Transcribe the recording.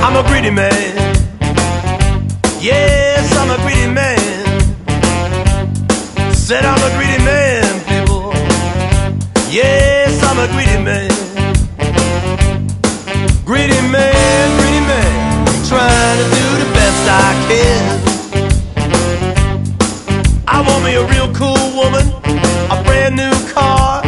I'm a greedy man. Yes, I'm a greedy man. Said I'm a greedy man, people. Yes, I'm a greedy man. Greedy man, trying to do the best I can. I want me a real cool woman, a brand new car,